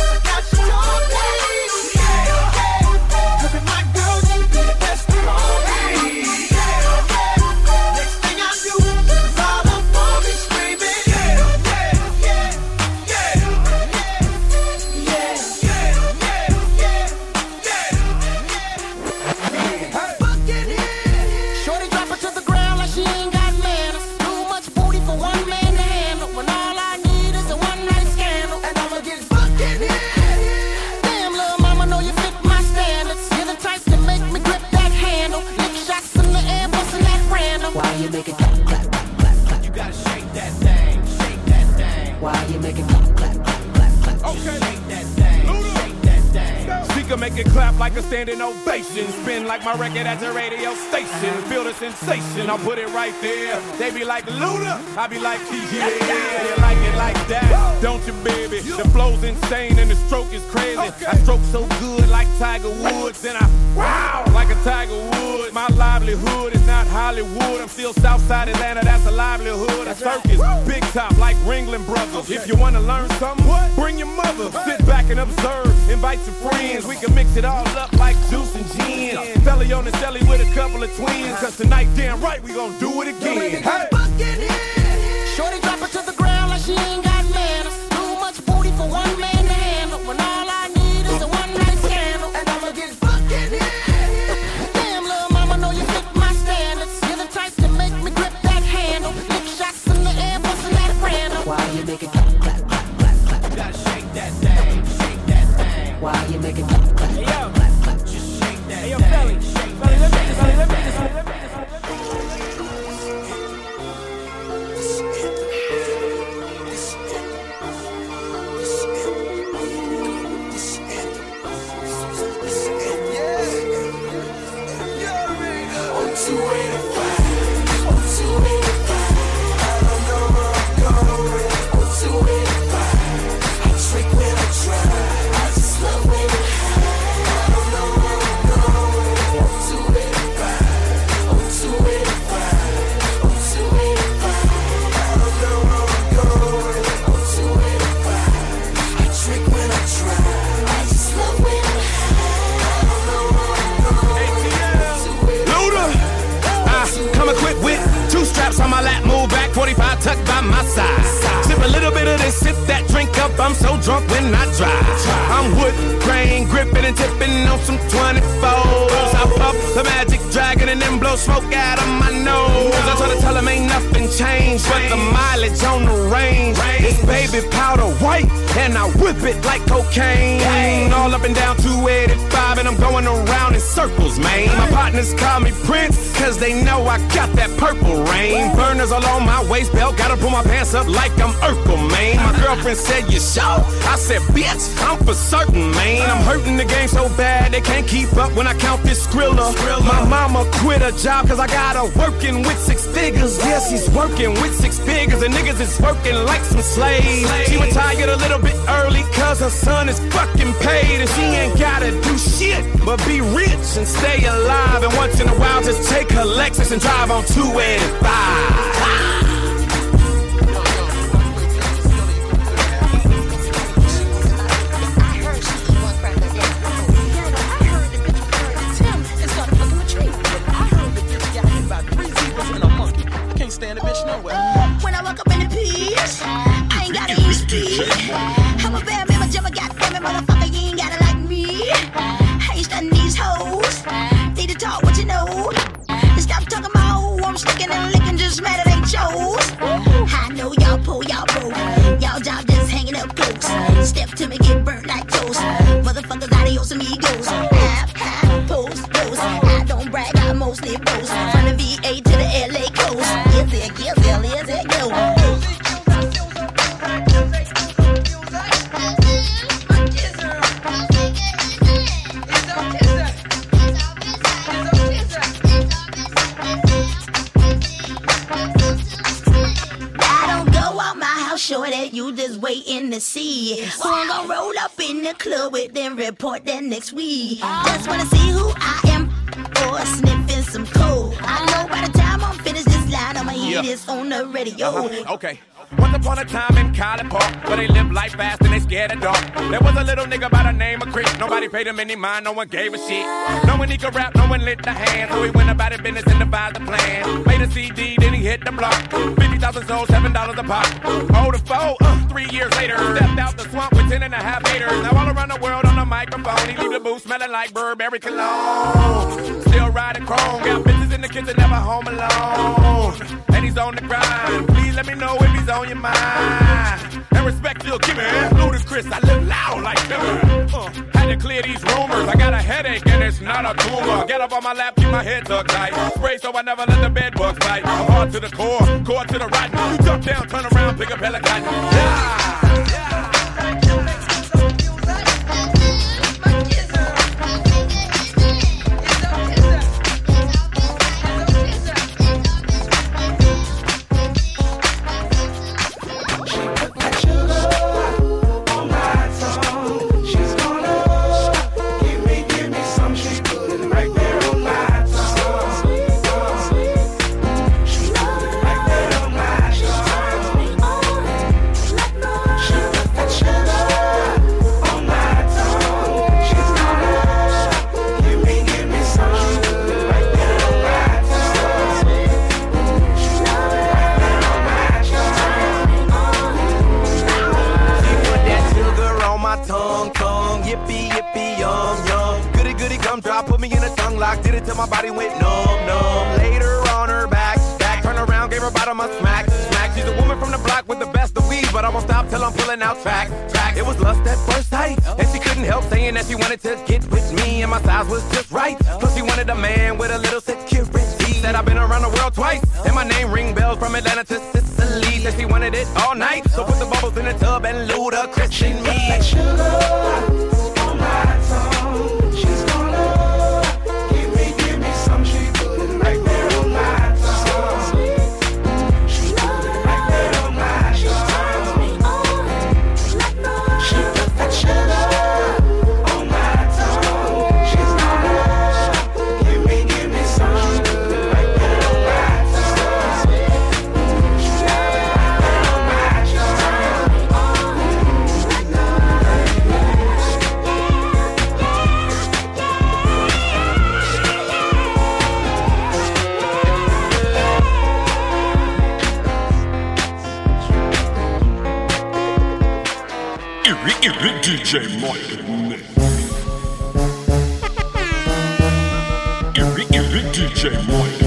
S10: girl, you be the best of all.
S14: you make it clap, clap, clap, clap, clap?
S2: Okay.
S14: Shake that thing, shake that thing.
S2: Speaker make it clap like a standing ovation. Spin like my record at the radio station. Feel the sensation, I'll put it right there. They be like, Luda, I be like, yeah, you like it like that, don't you, baby? The flow's insane and the stroke is crazy. I stroke so good like Tiger Woods, and I wow like a Tiger Woods. My livelihood is not Hollywood. I'm still Southside Atlanta, that's a livelihood. A circus, big top like Ringling Brothers. If you wanna learn something, bring your mother. Sit back and observe, invite your friends. We can mix it all up like juice and gin. Felly on the celly with a couple of twins. Cause tonight, damn right, we gon' do it again. Hey.
S5: Shorty drop it to the ground like she ain't got manners. Too much booty for one man to handle. When all I need is a one night scandal. And I'ma get fucking in. Damn, little mama, know you fit my standards. You're the type to make me grip that handle. Lick shots in the air, bustin' that random.
S14: Why you make it clap, clap, clap, clap, clap?
S5: You gotta shake that thing, shake that thing.
S14: Why you make it clap, clap,
S7: Hey, yo.
S14: clap, clap?
S5: Just shake that
S7: Hey, yo,
S5: thing.
S7: Felly.
S5: Shake
S7: Felly, let me
S5: that
S7: this, Felly, let me this, Felly, let me this, Felly, let me this.
S2: On my lap, move back, forty-five tucked by my side. Sip a little bit of this, sip that drink up. I'm so drunk when I drive. I'm wood grain, gripping and tipping on some twenty-fours. I puff the magic dragon and then blow smoke out of my nose. I try to tell him ain't nothing changed, but the mileage on the range is baby powder white, and I whip it like cocaine. All up and down two eighty-five, and I'm going around in circles, man. My partners call me Prince, cause they know I got that purple rain. Burners all on my waist belt, gotta pull my pants up like I'm Urkel, man. My girlfriend said, you sure? I said, bitch, I'm for certain, man. I'm hurting the game so bad, they can't keep up when I count this Skrilla. My mama quit her job cause I got her working with six figures. Yes, she's working with six figures, and niggas is working like some slaves. She retired a little bit early cause her son is fucking paid, and she ain't gotta do shit but be rich and stay alive. And once in a while just take her Lexus and drive on two eighty-five.
S12: When I walk up in the piece, I ain't gotta eat speed. I'm a bad man, my jumper, goddamn it, motherfucker, you ain't gotta like me. I ain't stunning these hoes. Need to talk what you know. Stop talking about who I'm sticking and licking, just mad it ain't chose. I know y'all pull, y'all broke. Y'all job just hanging up close. Step to me, get burnt like toast. Motherfuckers, adios amigos. Half, half, post, post. I don't brag, I mostly boast. From the V A to the L A coast. Is it, is it, is it, go. Sure that you just waiting to see who I'm gonna roll up in the club with, then report that next week. Just wanna see who I am, or sniffing some coke. I know by the time I'm finished this line, I'ma hear
S2: Yeah.
S12: this on the radio.
S2: Uh-huh. Okay. Once upon a time in College Park, where they live life fast and they scared of dark. There was a little nigga by the name of Chris. Nobody paid him any mind, no one gave a shit. No one he could rap, no one lit the hand. So he went about his business and devised a plan. Made a C D, then he hit the block. fifty thousand sold, seven dollars a pop. Oh, the foe, uh, three years later, stepped out the swamp with ten and a half haters. Now all around the world on the microphone, he leave the booth smelling like Burberry cologne. Still riding chrome, got bitches in the kitchen, never home alone. And he's on the grind. Please let me know if he's on your mind. And respect you'll give me. Ludacris, I live loud like Timber. Uh, had to clear these rumors. I got a headache and it's not a tumor. Get up on my lap, keep my head tucked tight. Spray so I never let the bed bugs bite. I'm hard to the core, core to the rotten. You jump down, turn around, pick up hella cotton. Yeah.
S3: tongue, tongue. Yippee, yippee, yum, yum. Goody, goody, come drop, put me in a tongue lock. Did it till my body went numb, numb. Later on her back, back, turn around, gave her bottom a smack, smack. She's a woman from the block with the best of weed, but I won't stop till I'm pulling out track, track. It was lust at first sight, and she couldn't help saying that she wanted to get with me, and my size was just right. Plus she wanted a man with a little security. Said I've been around the world twice, and my name ring bells from Atlanta to Sicily. Said she wanted it all night, so put the bubbles in the tub and Ludacris in me.
S10: That sugar on my tongue, she's gonna give me, give me some. She put it right there on my tongue. She put it right there on my tongue. She put that sugar on my tongue. She's gonna give me, give me some. She put it right there on my tongue. She put it right there on my tongue.
S15: Eerie, eerie D J Mike. Eerie, eerie D J Mike.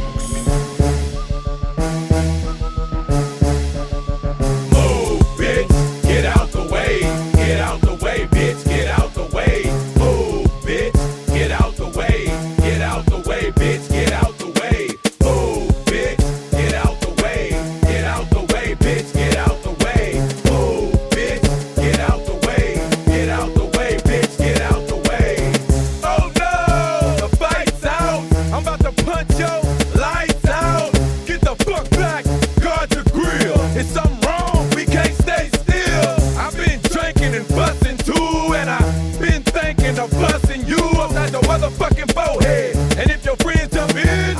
S11: Move, bitch, get out the way. Get out the way, bitch, get out the way. Move, bitch, get out the way. Get out the way, bitch, get out the way. Move, bitch, get out the way. Get out the way, bitch, get out the way. Move, bitch, get out the way. Get out the way, bitch, get out the way. Oh no, the fight's out. I'm about to punch your lights out. Get the fuck back, guard your grill. It's something wrong, we can't stay still. I've been drinking and busting too, and I've been thinking of busting you upside your motherfucking forehead. And if your friends jump in,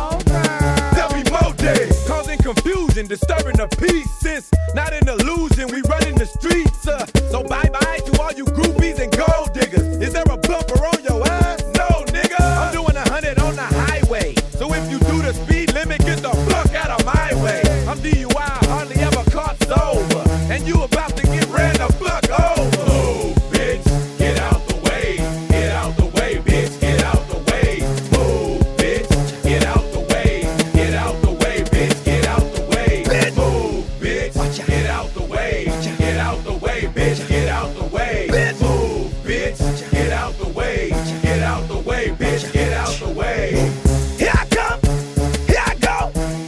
S11: there'll be more days. Causing confusion, disturbing the peace. It's not an illusion, we running the streets. Uh, so bye bye to all you groupies and gold diggers. Is there a bumper on your ass? No, nigga. I'm doing a hundred on the highway. So if you do the speed limit, get the fuck out of my way. I'm D U I, hardly ever caught sober. And you about to get ran the fuck over. Move, bitch, get out the way. Get out the way, bitch, get out the way. Move, bitch, get out the way. Get out the way, bitch, get out the way. Move, bitch, get out the way. Get out the way, bitch, get out the way. Move, bitch, get out the way. Get out the way, bitch, get out the way.
S5: Here I come, here I go.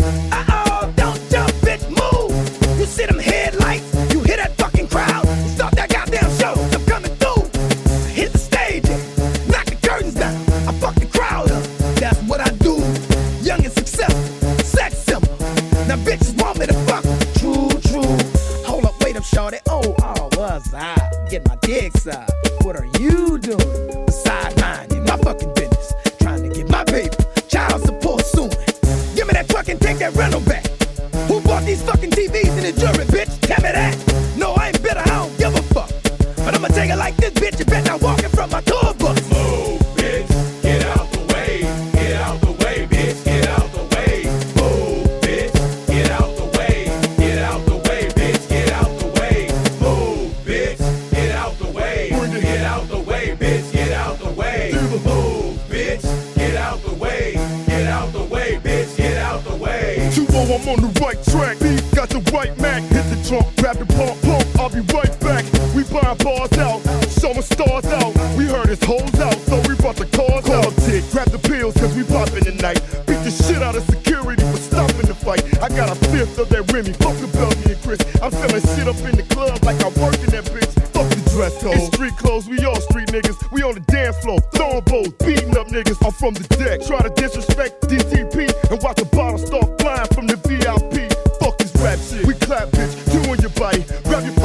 S5: Uh-oh, don't jump, bitch, move. You see them headlights, you hear that fucking crowd. Start that goddamn show, I'm coming through. I hit the stage and knock the curtains down. I fuck the crowd up, that's what I do. Young and successful, sex symbol. Now bitches want me to fuck, true, true. Hold up, wait up, shorty. Oh, oh, what's up? Get my dick sucked. What are you doing? Besides minding my fucking business, trying to get my paper, child support soon. Give me that truck and take that rental back. Who bought these fucking T Vs in the jury, bitch? Tell me that. No, I ain't bitter, I don't give a fuck. But I'ma take it like this, bitch. You bet not walking from my tour bus.
S11: Move, bitch, get out the way. Get out the way, bitch, get out the way. Move, bitch, get out the way. Get out the way, bitch, get out the way. Move, bitch, get out the way. Get out the way, bitch, get out the way. Move, bitch, get out the way. Get out the way, bitch, get out the way.
S15: two oh, I'm on the right track. B got the right Mac. Hit the trunk, grab the pump, pump. I'll be right back. We buying bars out, showing stars out. We heard his hoes out, so we brought the cars out. Tick, grab the pills, cause we poppin' tonight. Beat the shit out of security for stopping the fight. I got a fifth of that Remy, fuck the Belgian and Chris. I'm selling shit up in the club like I'm working that bitch. Fuck the dress code. It's street clothes, we all street niggas. We on the dance floor, throwing bows, beating up niggas. I'm from the deck, try to disrespect D T P and watch the bottle start flying from the V I P. Fuck this rap shit. We clap, bitch, two on your body. Grab your